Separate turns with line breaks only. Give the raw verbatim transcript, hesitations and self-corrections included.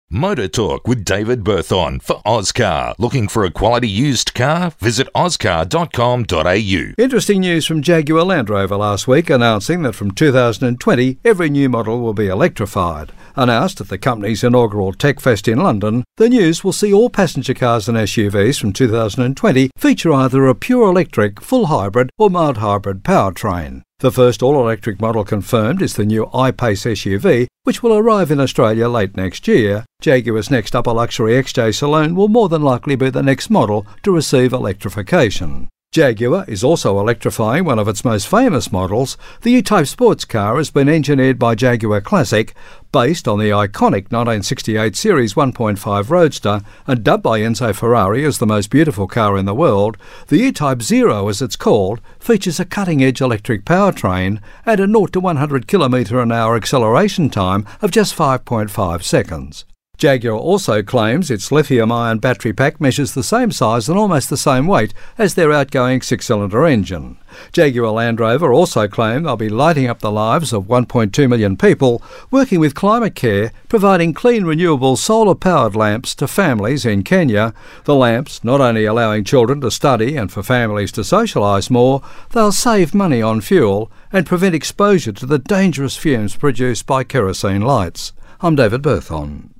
Motor Talk with David Berthon for Ozcar. Looking for a quality used car? Visit ozcar dot com dot a u.
Interesting news from Jaguar Land Rover last week announcing that from two thousand twenty every new model will be electrified. Announced at the company's inaugural Tech Fest in London, the news will see all passenger cars and S U Vs from two thousand twenty feature either a pure electric, full hybrid or mild hybrid powertrain. The first all-electric model confirmed is the new I-Pace S U V, which will arrive in Australia late next year. Jaguar's next upper luxury X J Saloon will more than likely be the next model to receive electrification. Jaguar is also electrifying one of its most famous models. The U-Type sports car has been engineered by Jaguar Classic, based on the iconic nineteen sixty-eight Series one point five Roadster, and dubbed by Enzo Ferrari as the most beautiful car in the world. The U-Type Zero, as it's called, features a cutting-edge electric powertrain and a zero to one hundred kilometre an hour acceleration time of just five point five seconds. Jaguar also claims its lithium-ion battery pack measures the same size and almost the same weight as their outgoing six-cylinder engine. Jaguar Land Rover also claim they'll be lighting up the lives of one point two million people, working with Climate Care, providing clean, renewable, solar-powered lamps to families in Kenya. The lamps not only allowing children to study and for families to socialise more, they'll save money on fuel and prevent exposure to the dangerous fumes produced by kerosene lights. I'm David Berthon.